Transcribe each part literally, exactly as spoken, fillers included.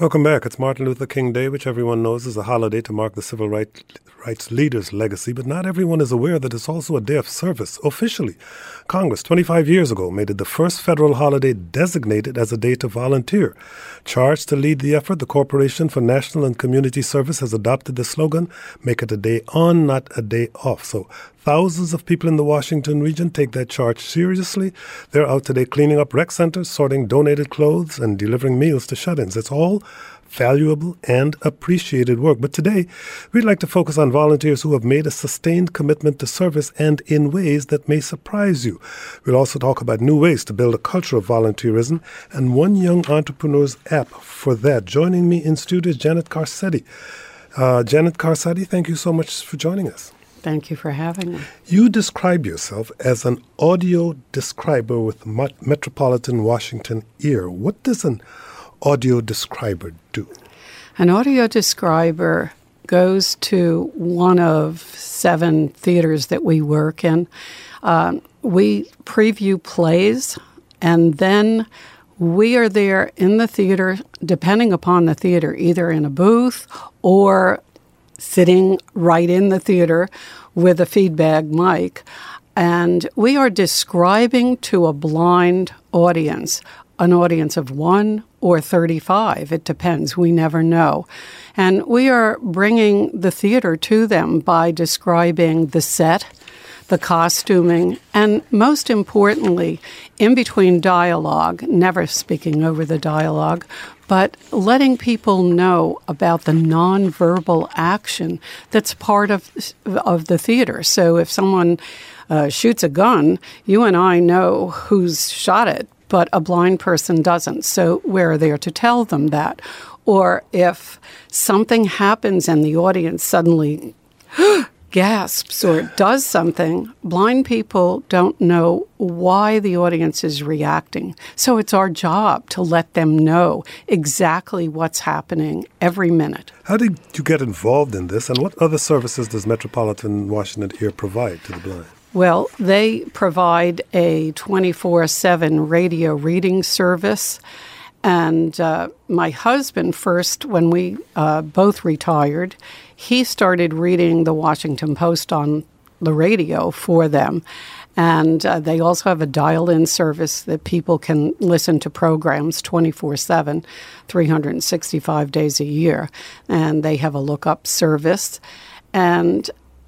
Welcome back. It's Martin Luther King Day, which everyone knows is a holiday to mark the civil right, rights leaders' legacy, but not everyone is aware that it's also a day of service. Officially, Congress twenty-five years ago made it the first federal holiday designated as a day to volunteer. Charged to lead the effort, the Corporation for National and Community Service has adopted the slogan, "Make it a day on, not a day off." So thousands of people in the Washington region take that charge seriously. They're out today cleaning up rec centers, sorting donated clothes, and delivering meals to shut-ins. It's all valuable and appreciated work. But today, we'd like to focus on volunteers who have made a sustained commitment to service and in ways that may surprise you. We'll also talk about new ways to build a culture of volunteerism and one young entrepreneur's app for that. Joining me in studio is Janet Carcetti. Uh, Janet Carcetti, thank you so much for joining us. Thank you for having me. You describe yourself as an audio describer with Metropolitan Washington Ear. What does an audio describer do? An audio describer goes to one of seven theaters that we work in. Uh, we preview plays, and then we are there in the theater, depending upon the theater, either in a booth or sitting right in the theater with a feedback mic. And we are describing to a blind audience, an audience of one or thirty-five. It depends. We never know. And we are bringing the theater to them by describing the set, the costuming, and most importantly, in between dialogue, never speaking over the dialogue, but letting people know about the nonverbal action that's part of, of the theater. So if someone uh, shoots a gun, you and I know who's shot it, but a blind person doesn't. So we're there to tell them that. Or if something happens and the audience suddenly gasps or does something, blind people don't know why the audience is reacting. So it's our job to let them know exactly what's happening every minute. How did you get involved in this, and what other services does Metropolitan Washington Ear provide to the blind? Well, they provide a twenty-four seven radio reading service. And uh, my husband first, when we uh, both retired, he started reading the Washington Post on the radio for them. And uh, they also have a dial-in service that people can listen to programs twenty-four seven, three hundred sixty-five days a year. And they have a look-up service. And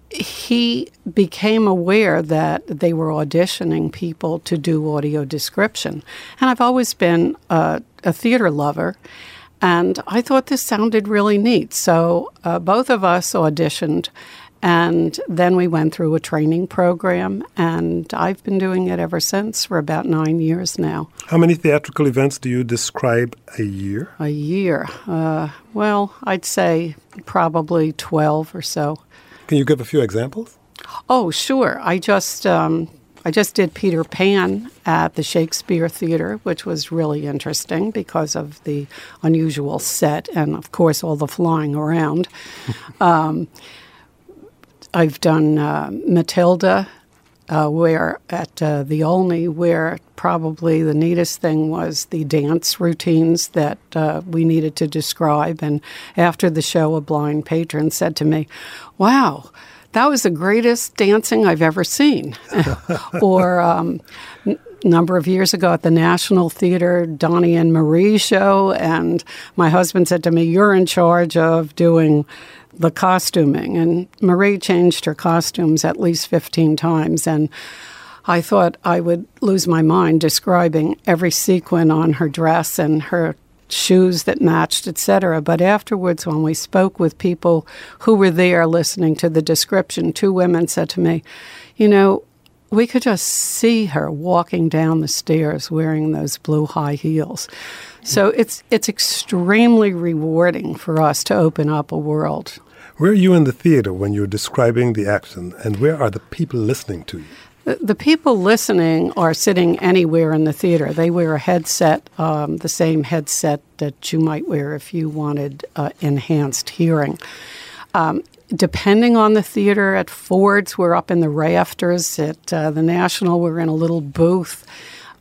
he became aware that they were auditioning people to do audio description. And I've always been a, a theater lover, and I thought this sounded really neat. So uh, both of us auditioned, and then we went through a training program, and I've been doing it ever since for about nine years now. How many theatrical events do you describe a year? A year? Uh, well, I'd say probably twelve or so. Can you give a few examples? Oh, sure. I just um, I just did Peter Pan at the Shakespeare Theater, which was really interesting because of the unusual set and, of course, all the flying around. um, I've done uh, Matilda, uh, where at uh, the Olney, where probably the neatest thing was the dance routines that uh, we needed to describe. And after the show, a blind patron said to me, "Wow, that was the greatest dancing I've ever seen." Or um, n- number of years ago at the National Theater, Donnie and Marie show, and my husband said to me, "You're in charge of doing the costuming." And Marie changed her costumes at least fifteen times, and I thought I would lose my mind describing every sequin on her dress and her shoes that matched, et cetera. But afterwards, when we spoke with people who were there listening to the description, two women said to me, "You know, we could just see her walking down the stairs wearing those blue high heels." So it's it's extremely rewarding for us to open up a world. Where are you in the theater when you're describing the action, and where are the people listening to you? The, the people listening are sitting anywhere in the theater. They wear a headset, um, the same headset that you might wear if you wanted uh, enhanced hearing. Um, depending on the theater, at Ford's, we're up in the rafters. At uh, the National, we're in a little booth.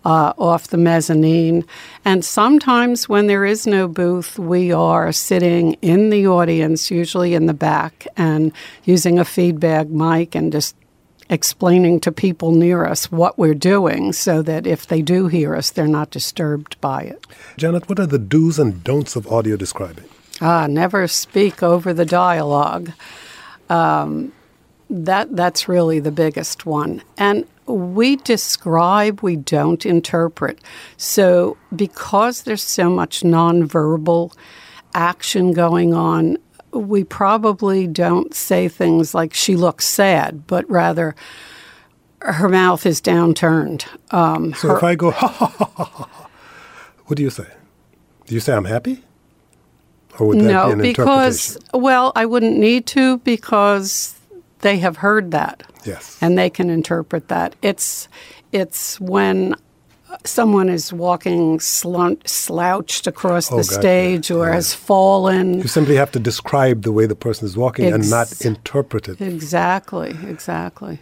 uh, off the mezzanine. And sometimes when there is no booth, we are sitting in the audience, usually in the back, and using a feedback mic and just explaining to people near us what we're doing so that if they do hear us, they're not disturbed by it. Janet, what are the do's and don'ts of audio describing? Ah, never speak over the dialogue. Um, that that's really the biggest one. And we describe, we don't interpret. So because there's so much nonverbal action going on, we probably don't say things like, she looks sad, but rather her mouth is downturned. Um, so her, if I go, ha, ha, ha, ha, ha, what do you say? Do you say I'm happy? Or would that no, be an because, interpretation? well, I wouldn't need to because they have heard that. Yes. And they can interpret that. It's, it's when someone is walking slun- slouched across Oh, the gotcha. stage or Yeah. has fallen. You simply have to describe the way the person is walking Ex- and not interpret it. Exactly, exactly.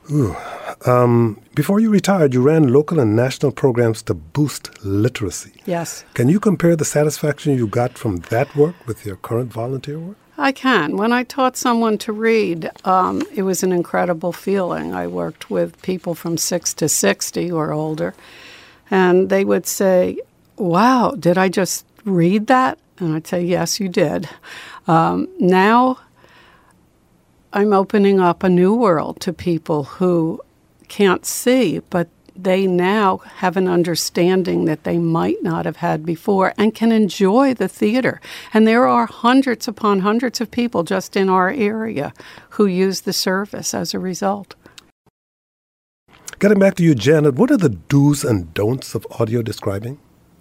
Um, before you retired, you ran local and national programs to boost literacy. Yes. Can you compare the satisfaction you got from that work with your current volunteer work? I can. When I taught someone to read, um, it was an incredible feeling. I worked with people from six to sixty or older, and they would say, wow, did I just read that? And I'd say, yes, you did. Um, now I'm opening up a new world to people who can't see, but they now have an understanding that they might not have had before and can enjoy the theater. And there are hundreds upon hundreds of people just in our area who use the service as a result. Getting back to you, Janet, what are the do's and don'ts of audio describing?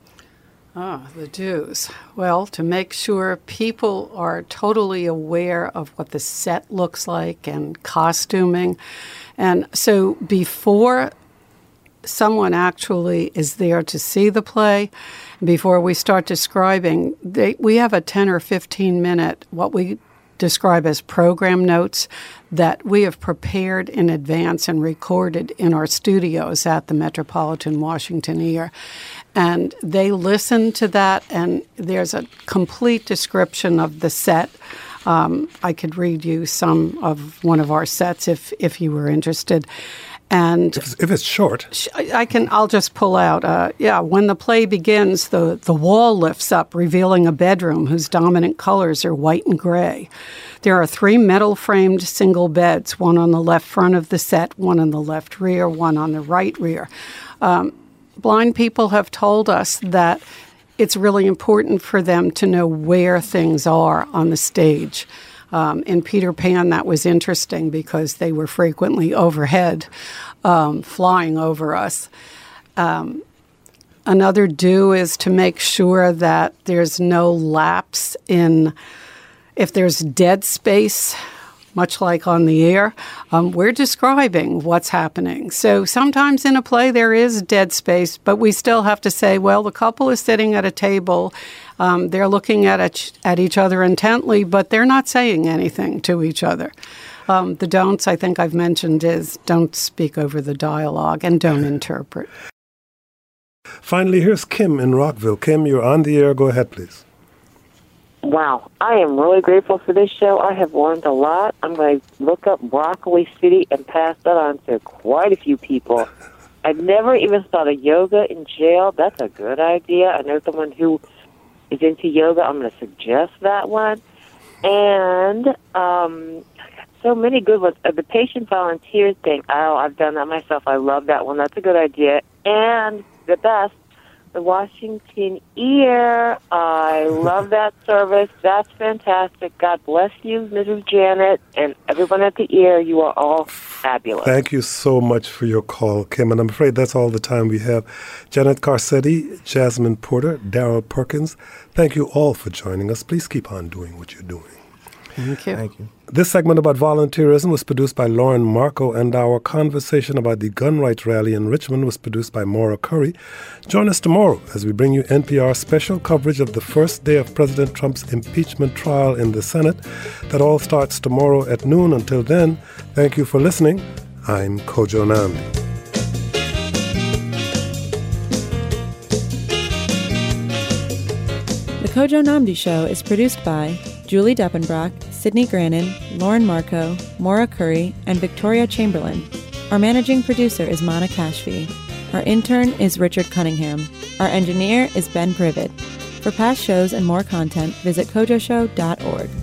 Ah, the do's. Well, to make sure people are totally aware of what the set looks like and costuming. And so before someone actually is there to see the play, before we start describing, they, we have a ten or fifteen minute, what we describe as program notes that we have prepared in advance and recorded in our studios at the Metropolitan Washington Ear. And they listen to that, and there's a complete description of the set. Um, I could read you some of one of our sets if, if you were interested. And If, if it's short. I can. I'll just pull out. Uh, yeah, when the play begins, the the wall lifts up, revealing a bedroom whose dominant colors are white and gray. There are three metal-framed single beds, one on the left front of the set, one on the left rear, one on the right rear. Um, blind people have told us that it's really important for them to know where things are on the stage. Um, in Peter Pan, that was interesting because they were frequently overhead, um, flying over us. Um, another do is to make sure that there's no lapse in, if there's dead space, much like on the air, um, we're describing what's happening. So sometimes in a play there is dead space, but we still have to say, well, the couple is sitting at a table. Um, they're looking at, each, at each other intently, but they're not saying anything to each other. Um, the don'ts, I think I've mentioned, is don't speak over the dialogue and don't interpret. Finally, here's Kim in Rockville. Kim, you're on the air. Go ahead, please. Wow, I am really grateful for this show. I have learned a lot. I'm going to look up Broccoli City and pass that on to quite a few people. I've never even thought of yoga in jail. That's a good idea. I know someone who is into yoga. I'm going to suggest that one. And um, so many good ones. Uh, the patient volunteer thing. Oh, I've done that myself. I love that one. That's a good idea. And the best, the Washington Ear. I love that service. That's fantastic. God bless you, Missus Janet, and everyone at the Ear. You are all fabulous. Thank you so much for your call, Kim. And I'm afraid that's all the time we have. Janet Carcetti, Jasmine Porter, Daryl Perkins, thank you all for joining us. Please keep on doing what you're doing. Thank you. Thank you. This segment about volunteerism was produced by Lauren Marco, and our conversation about the gun rights rally in Richmond was produced by Maura Curry. Join us tomorrow as we bring you N P R special coverage of the first day of President Trump's impeachment trial in the Senate. That all starts tomorrow at noon. Until then, thank you for listening. I'm Kojo Nandi. Kojo Namdi Show is produced by Julie Deppenbrock, Sydney Grannon, Lauren Marco, Maura Curry, and Victoria Chamberlain. Our managing producer is Mana Kashfi. Our intern is Richard Cunningham. Our engineer is Ben Privet. For past shows and more content, visit kojo show dot org.